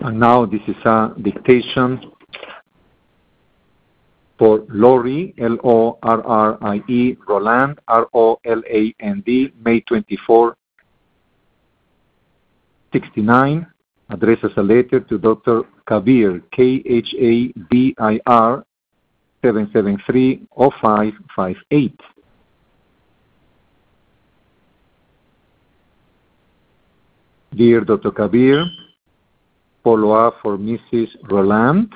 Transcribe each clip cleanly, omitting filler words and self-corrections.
And now this is a dictation for Lorrie, L-O-R-R-I-E, Roland, R-O-L-A-N-D, May 24, 69, addresses a letter to Dr. Kabir, K-H-A-B-I-R, 773-0558. Dear Dr. Kabir, follow-up for Mrs. Roland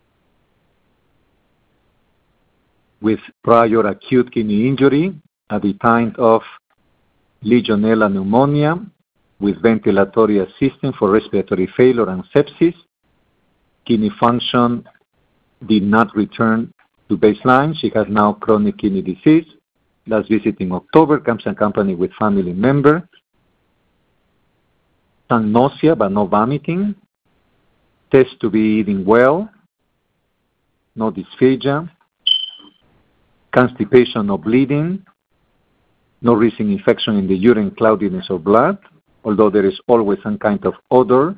with prior acute kidney injury at the time of Legionella pneumonia with ventilatory assistance for respiratory failure and sepsis. Kidney function did not return to baseline. She has now chronic kidney disease. Last visit in October, comes accompanied with family member. Some nausea but no vomiting. Test to be eating well. No dysphagia. Constipation, no bleeding. No recent infection in the urine, cloudiness or blood, although there is always some kind of odor.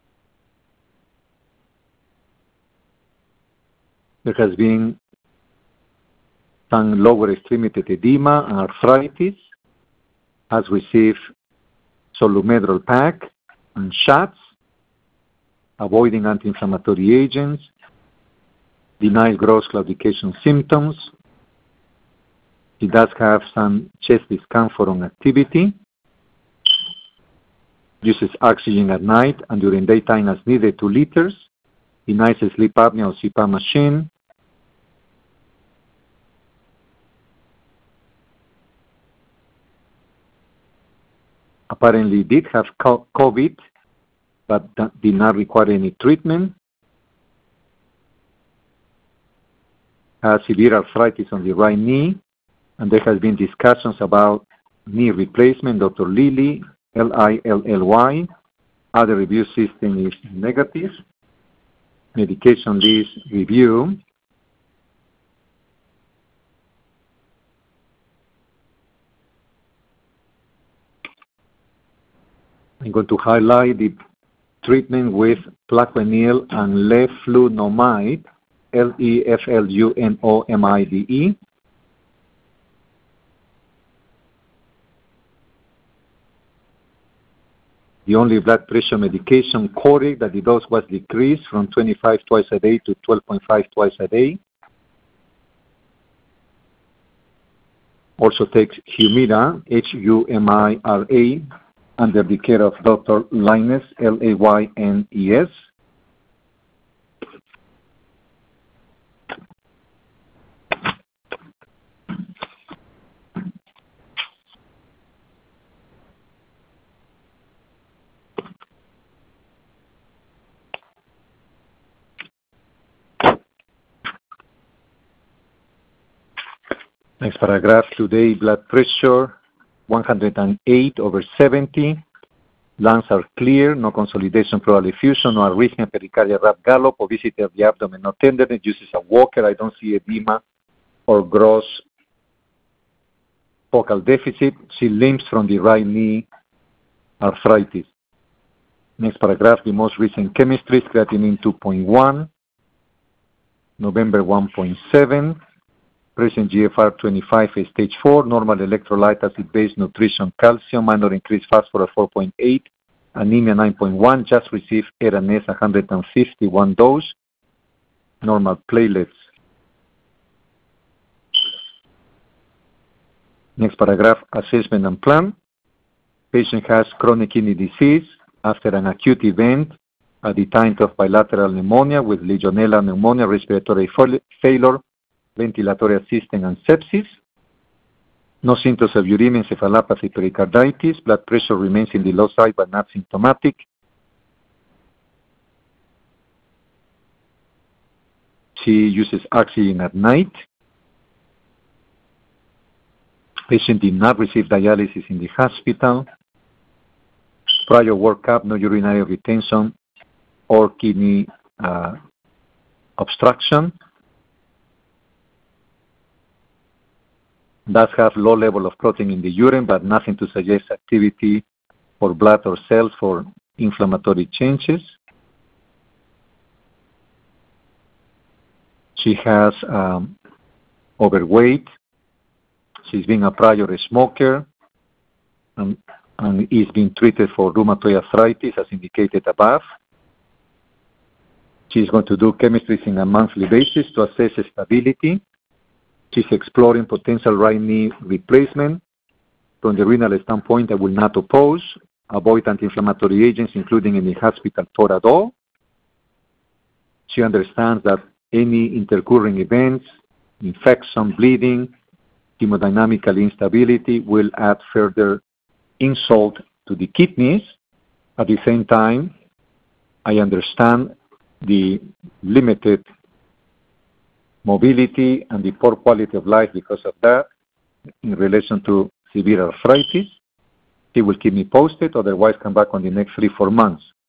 There has been some lower extremity edema and arthritis. Has received Solumedrol pack and shots, avoiding anti-inflammatory agents, denies gross claudication symptoms. He does have some chest discomfort on activity. Uses oxygen at night and during daytime as needed, 2 liters. Denies a sleep apnea or CPAP machine. Apparently did have COVID, but did not require any treatment. Has severe arthritis on the right knee, and there has been discussions about knee replacement. Dr. Lilly, L-I-L-L-Y. Other review system is negative. Medication list review. I'm going to highlight the treatment with Plaquenil and leflunomide, L-E-F-L-U-N-O-M-I-D-E. The only blood pressure medication, Coric, that the dose was decreased from 25 twice a day to 12.5 twice a day. Also takes Humira, H-U-M-I-R-A, under the care of Dr. Laines, L-A-Y-N-E-S. Next paragraph, today blood pressure 108/70. Lungs are clear, no consolidation, pleural effusion, no arrhythmia, pericardial rap gallop, obesity of the abdomen, no tenderness, uses a walker, I don't see edema or gross focal deficit. She limps from the right knee, arthritis. Next paragraph, the most recent chemistry, creatinine 2.1, November 1.7. Present GFR 25, stage 4, normal electrolyte, acid-base nutrition, calcium, minor increased phosphorus 4.8, anemia 9.1, just received Eranes 151 dose, normal platelets. Next paragraph, assessment and plan. Patient has chronic kidney disease after an acute event at the time of bilateral pneumonia with Legionella pneumonia, respiratory failure, ventilatory assistance, and sepsis. No symptoms of uremia, encephalopathy, pericarditis. Blood pressure remains in the low side but not symptomatic. She uses oxygen at night. Patient did not receive dialysis in the hospital. Prior workup, no urinary retention or kidney obstruction. Does have low level of protein in the urine, but nothing to suggest activity for blood or cells for inflammatory changes. She has overweight. She's been a prior smoker and is being treated for rheumatoid arthritis as indicated above. She's going to do chemistries on a monthly basis to assess stability. She's exploring potential right knee replacement. From the renal standpoint, I will not oppose. Avoid anti-inflammatory agents, including any hospital toradol. She understands that any intercurring events, infection, bleeding, hemodynamical instability will add further insult to the kidneys. At the same time, I understand the limited mobility and the poor quality of life because of that in relation to severe arthritis. He will keep me posted, otherwise come back on the next 3-4 months.